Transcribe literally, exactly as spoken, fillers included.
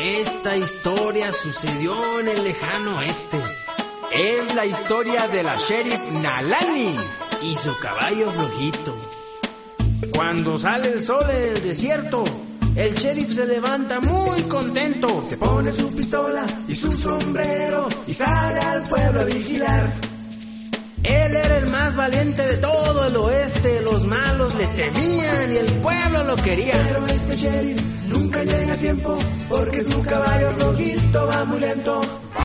Esta historia sucedió en el lejano oeste. Es la historia de la sheriff Nalani y su caballo flojito. Cuando sale el sol en el desierto, el sheriff se levanta muy contento. Se pone su pistola y su sombrero y sale al pueblo a vigilar. Él era el más valiente de todo el oeste. Los malos le temían y el pueblo lo quería. Pero este sheriff nunca llega a tiempo porque su caballo flojito va muy lento.